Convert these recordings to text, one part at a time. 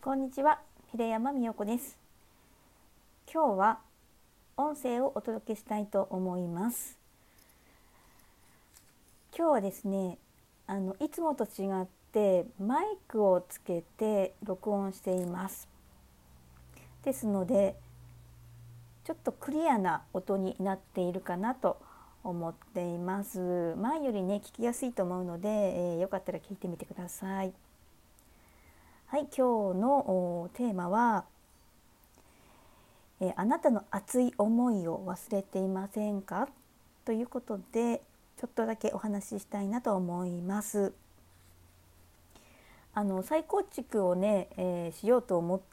こんにちは、秀山美代子です。今日は音声をお届けしたいと思います。今日はですね、いつもと違ってマイクをつけて録音しています。ですので、ちょっとクリアな音になっているかなと思っています。前よりね、聞きやすいと思うので、よかったら聞いてみてください。はい、今日のテーマは、あなたの熱い思いを忘れていませんかということで、ちょっとだけお話ししたいなと思います。再構築をね、しようと思って、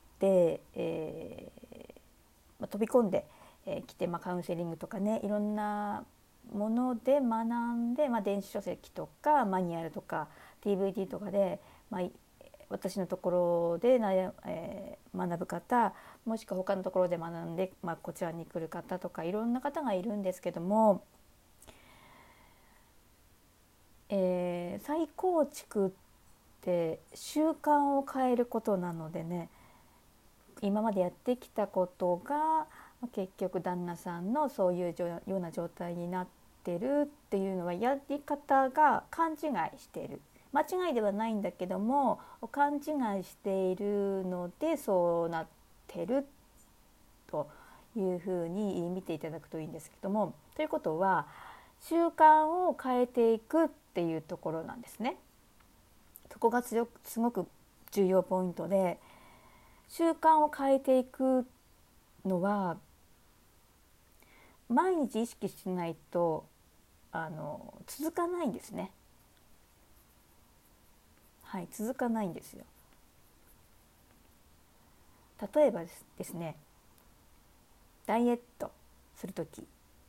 飛び込んできて、カウンセリングとかね、いろんなもので学んで、電子書籍とかマニュアルとか DVD とかで、私のところで学ぶ方、もしくは他のところで学んで、こちらに来る方とかいろんな方がいるんですけども、再構築って習慣を変えることなのでね、今までやってきたことが結局旦那さんのそういうような状態になってるっていうのは、やり方が勘違いしている、間違いではないんだけども勘違いしているのでそうなってるというふうに見ていただくといいんですけども、ということは習慣を変えていくっていうところなんですね。そこがすごく重要ポイントで、習慣を変えていくのは毎日意識しないと続かないんですね。はい、続かないんですよ。例えばですね、ダイエットするとき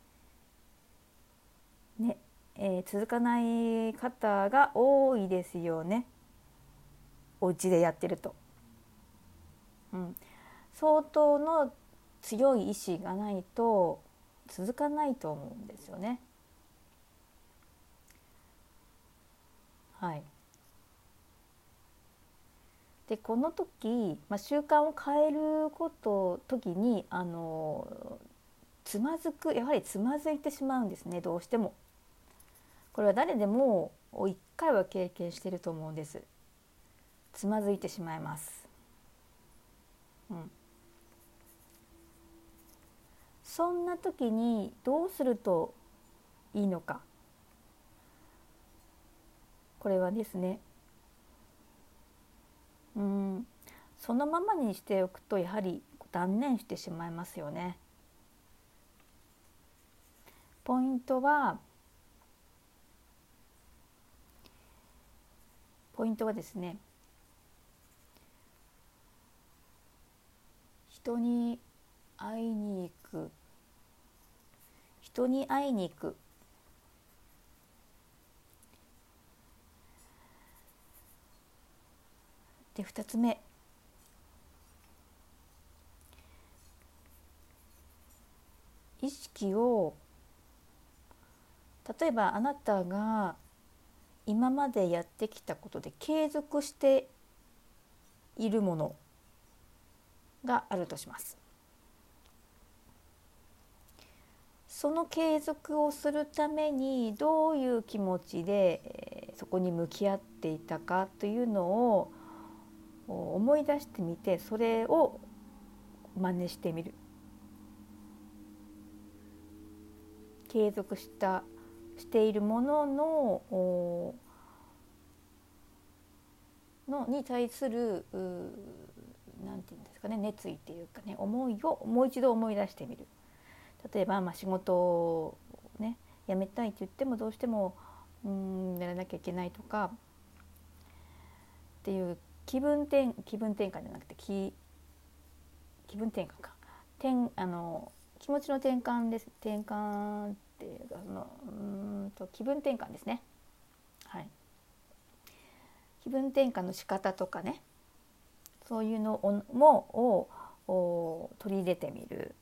ね、続かない方が多いですよね。お家でやってると、相当の強い意志がないと続かないと思うんですよね。はい。でこの時、習慣を変える時につまずく、やはりつまずいてしまうんですね、どうしても。これは誰でも一回は経験していると思うんです。つまずいてしまいます。そんな時にどうするといいのか。これはですね、そのままにしておくとやはり断念してしまいますよね。ポイントはですね、人に会いに行く。で、2つ目、意識を、例えばあなたが今までやってきたことで継続しているものがあるとします。その継続をするためにどういう気持ちで、そこに向き合っていたかというのを思い出してみて、それを真似してみる。継続しているものに対するなんていうんですかね、熱意っていうかね、思いをもう一度思い出してみる。例えば、仕事をね辞めたいって言ってもどうしてもやらなきゃいけないとかっていう気分転換じゃなくて気分転換か気持ちの転換です。転換っていうか気分転換ですね。はい。気分転換の仕方とかね、そういうのを取り入れてみる。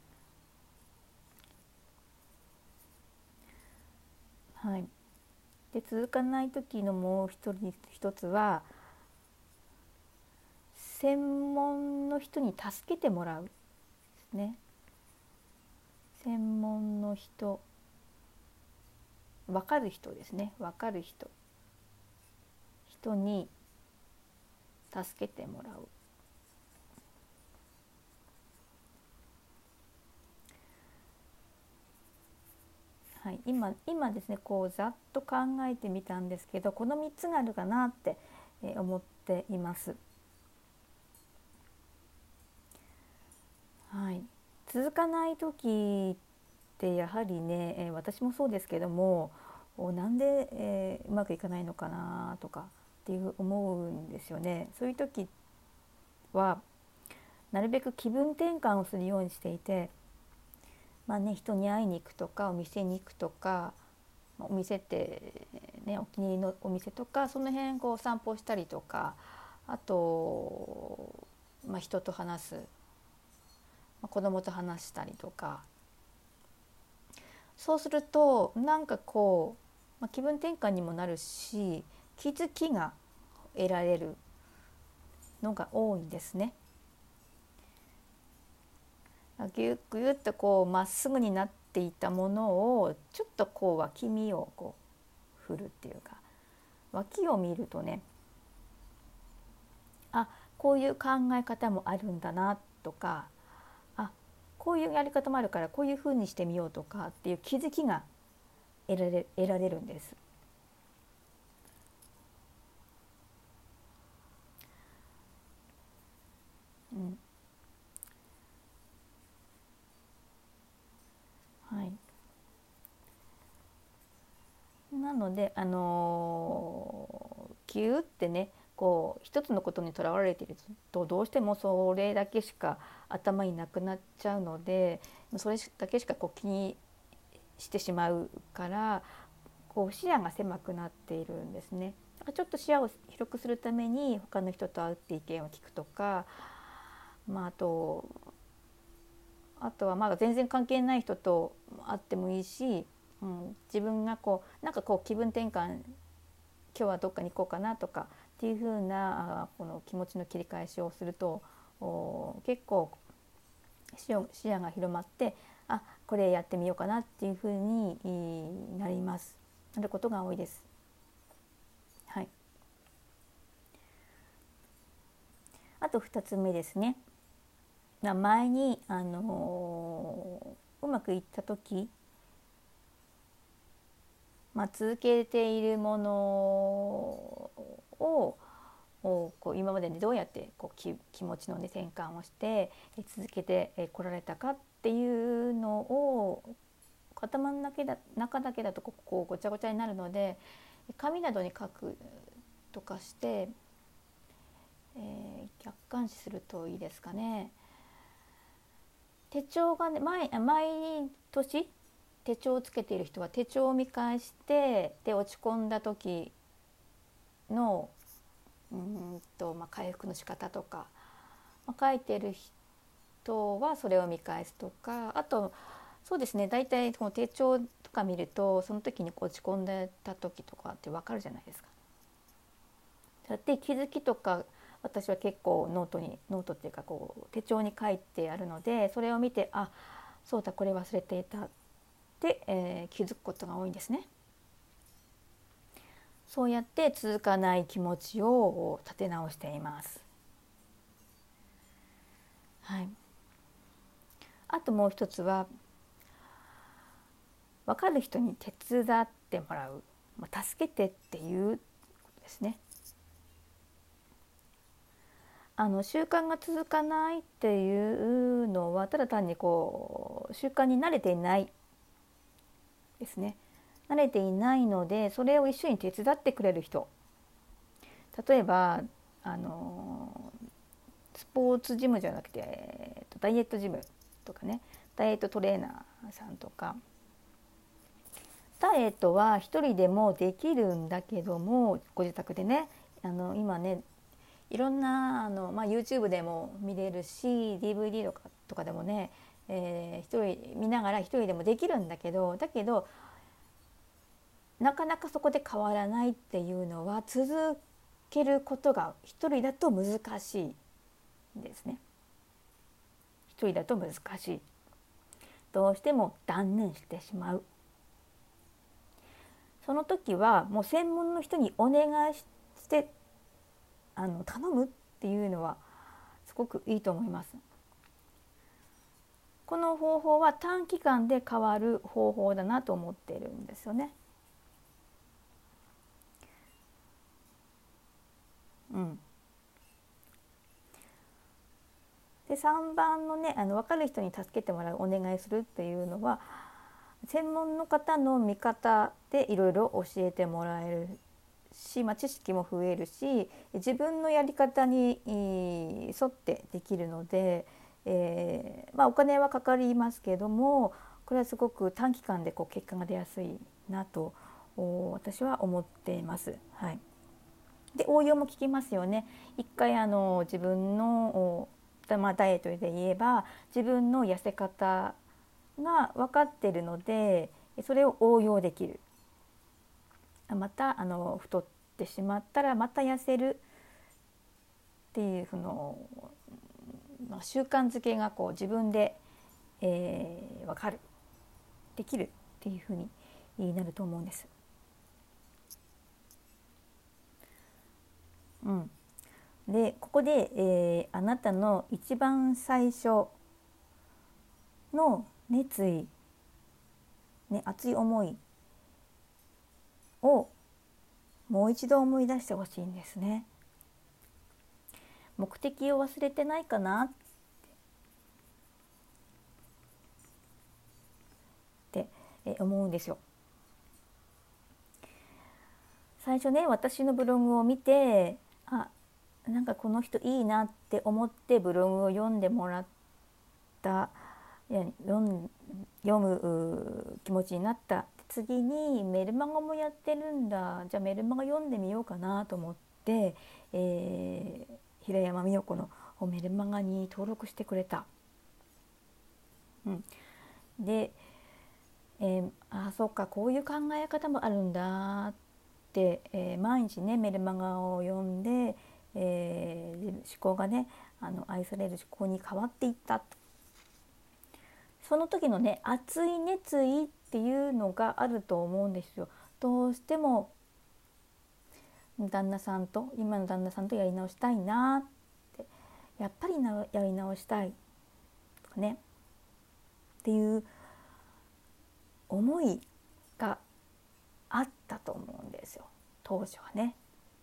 はい。 で続かない時のもう一つは、専門の人に助けてもらうですね。専門の人、分かる人ですね。分かる人に助けてもらう。はい、今ですね、こうざっと考えてみたんですけど、この3つがあるかなって思っています。はい、続かない時ってやはりね、私もそうですけども、なんで、うまくいかないのかなとかっていう思うんですよね。そういう時はなるべく気分転換をするようにしていて、人に会いに行くとかお店に行くとか、お店ってね、お気に入りのお店とかその辺こう散歩したりとか、あと、人と話す、子供と話したりとか、そうするとなんかこう、気分転換にもなるし、気づきが得られるのが多いんですね。ぎゅっぎゅっとこうまっすぐになっていたものをちょっとこう脇見をこう振るっていうか、脇を見るとね、こういう考え方もあるんだなとか、こういうやり方もあるからこういうふうにしてみようとかっていう気づきが得られるんです。はい、なのでギューってね、こう一つのことにとらわれているとどうしてもそれだけしか頭になくなっちゃうので、それだけしかこう気にしてしまうから、こう視野が狭くなっているんですね。だからちょっと視野を広くするために他の人と会って意見を聞くとか、あとは全然関係ない人と会ってもいいし、自分がこうなんかこう気分転換、今日はどっかに行こうかなとかっていう風なこの気持ちの切り返しをすると、結構視野が広まって、これやってみようかなっていう風になることが多いです。はい、あと2つ目ですね。前に、うまくいった時、続けているものをこう今までにどうやってこう気持ちの、転換をして続けてこられたかっていうのを、頭の中だけだとこうごちゃごちゃになるので、紙などに書くとかして、客観視するといいですかね。手帳がね、毎年手帳をつけている人は手帳を見返して、で落ち込んだ時の回復の仕方とか、書いてる人はそれを見返すとか、あとそうですね、大体この手帳とか見るとその時に落ち込んでた時とかって分かるじゃないですか。だって気づきとか、私は結構ノートっていうかこう手帳に書いてあるので、それを見て、そうだこれ忘れていたって、気づくことが多いんですね。そうやって続かない気持ちを立て直しています。はい、あともう一つは、分かる人に手伝ってもらう、助けてっていうことですね。習慣が続かないっていうのはただ単にこう習慣に慣れていないですね。慣れていないので、それを一緒に手伝ってくれる人、例えばスポーツジムじゃなくて、ダイエットジムとかね、ダイエットトレーナーさんとか、ダイエットは一人でもできるんだけども、ご自宅でね、今ね、いろんなYouTube でも見れるし DVD とかでもね、一人見ながら一人でもできるんだけど、 なかなかそこで変わらないっていうのは続けることが一人だと難しいですね。一人だと難しい。どうしても断念してしまう。その時はもう専門の人にお願いして頼むっていうのはすごくいいと思います。この方法は短期間で変わる方法だなと思っているんですよね。で3番のね分かる人に助けてもらうお願いするっていうのは専門の方の見方でいろいろ教えてもらえるし、知識も増えるし自分のやり方に沿ってできるので、お金はかかりますけどもこれはすごく短期間で結果が出やすいなと私は思っています。はい、で応用も効きますよね。一回自分のダイエットで言えば自分の痩せ方が分かっているのでそれを応用できる。また太ってしまったらまた痩せるっていう習慣づけが自分で、分かるできるっていうふうになると思うんです。でここで、あなたの一番最初の熱意、熱い思いをもう一度思い出してほしいんですね。目的を忘れてないかなって思うんですよ。最初ね私のブログを見てなんかこの人いいなって思ってブログを読んでもらった読む気持ちになった。次にメルマガもやってるんだ、じゃあメルマガ読んでみようかなと思って、平山美代子のメルマガに登録してくれた。で、そうかこういう考え方もあるんだって、毎日ねメルマガを読んで、思考がね愛される思考に変わっていった。その時のね熱い熱意っていうのがあると思うんですよ。どうしても今の旦那さんとやり直したいなって、やっぱりやり直したいとかねっていう思いがあったと思うんですよ、当初はね。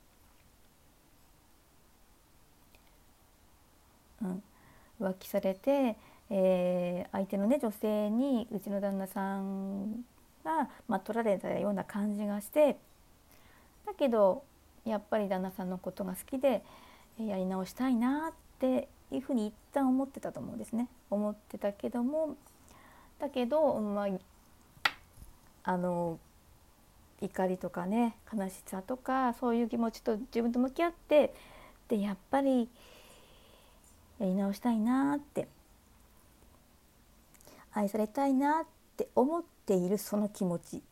浮気されて、相手のね女性にうちの旦那さんが、取られたような感じがして、だけどやっぱり旦那さんのことが好きでやり直したいなっていうふうに一旦思ってたと思うんですね。思ってたけどもだけど、怒りとかね悲しさとかそういう気持ちと自分と向き合ってでやっぱりやり直したいなって愛されたいなって思っているその気持ち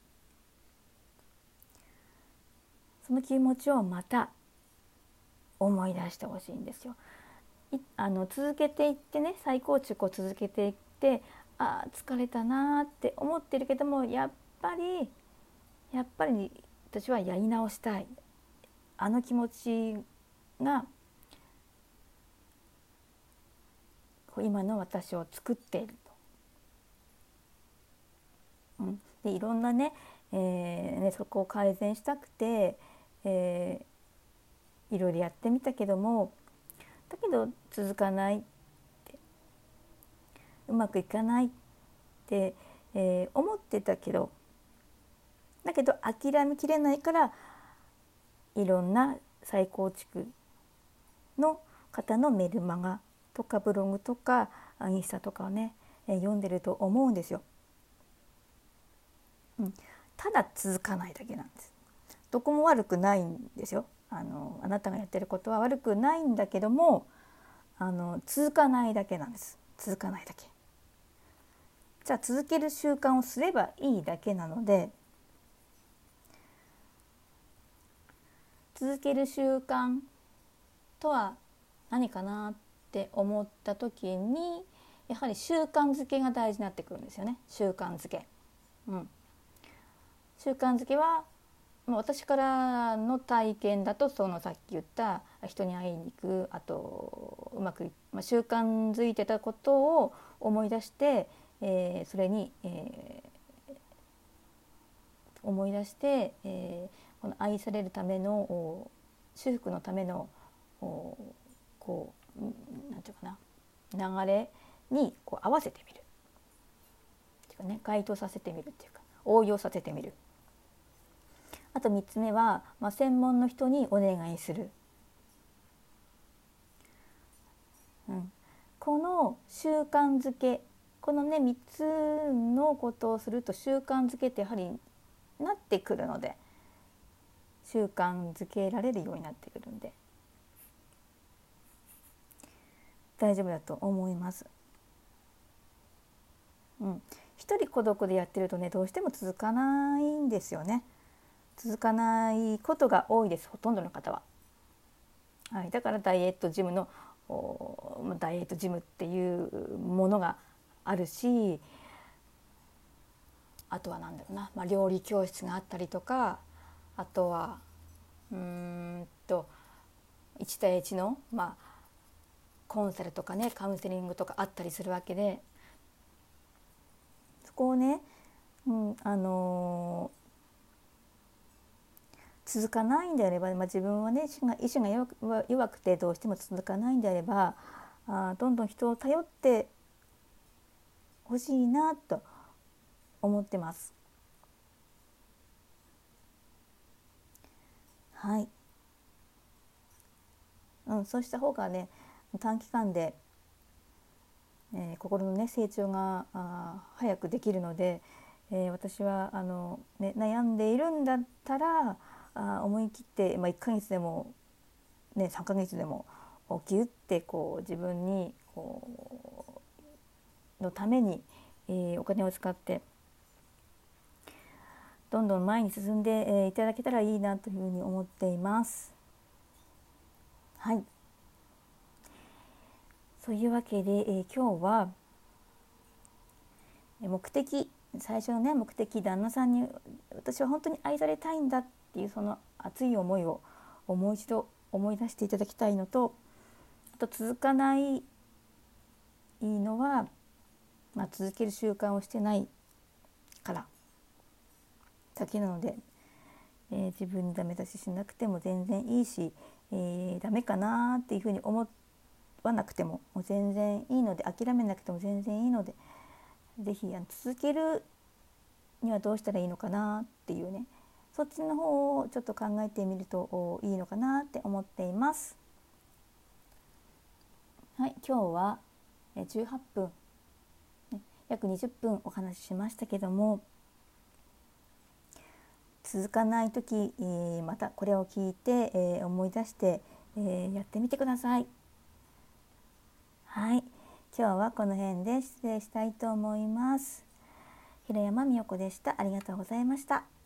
をまた思い出してほしいんですよ。続けていってね再構築を続けていって疲れたなって思ってるけどもやっぱり私はやり直したい、あの気持ちが今の私を作っていると、でいろんなね、そこを改善したくて、いろいろやってみたけどもだけど続かないってうまくいかないって、思ってたけどだけど諦めきれないからいろんな再構築の方のメルマガとかブログとかインスタとかをね、読んでると思うんですよ。ただ続かないだけなんです。どこも悪くないんですよ。あなたがやってることは悪くないんだけども続かないだけなんです。続かないだけ。じゃあ続ける習慣をすればいいだけなので続ける習慣とは何かなって思った時に、やはり習慣づけが大事になってくるんですよね。習慣づけ、習慣づけは私からの体験だと、そのさっき言った人に会いに行く、あとうまく、習慣づいてたことを思い出して、それに、思い出して、この愛されるための修復のためのこうなんていうかな、流れにこう合わせてみるっていうかね、該当させてみるっていうか応用させてみる。あと3つ目は、専門の人にお願いする、この習慣づけ、このね3つのことをすると習慣づけってやはりなってくるので、習慣づけられるようになってくるんで大丈夫だと思います。一人孤独でやってるとね、どうしても続かないんですよね。続かないことが多いです、ほとんどの方は。だからダイエットジムのダイエットジムっていうものがあるし、あとはなんだろうな、料理教室があったりとか、あとは1対1の、コンサルとかね、カウンセリングとかあったりするわけで、そこをね、続かないんであれば、自分はね意志が弱くてどうしても続かないんであれば、どんどん人を頼ってほしいなと思ってます。そうした方がね、短期間で、心のね成長が早くできるので、私は悩んでいるんだったら思い切って、1ヶ月でも、3ヶ月でもギュッて自分にのために、お金を使ってどんどん前に進んで、いただけたらいいなというふうに思っています。そういうわけで、今日は最初のね目的、旦那さんに私は本当に愛されたいんだっていうその熱い思いをもう一度思い出していただきたいのと、あと続かないのは、続ける習慣をしてないからだけなので、自分にダメ出ししなくても全然いいし、ダメかなっていうふうに思わなくても全然いいので、諦めなくても全然いいので、ぜひ続けるにはどうしたらいいのかなっていうね、そっちの方をちょっと考えてみるといいのかなって思っています。今日は18分、約20分お話ししましたけども、続かない時、またこれを聞いて、思い出して、やってみてください。今日はこの辺で失礼したいと思います。平山美代子でした。ありがとうございました。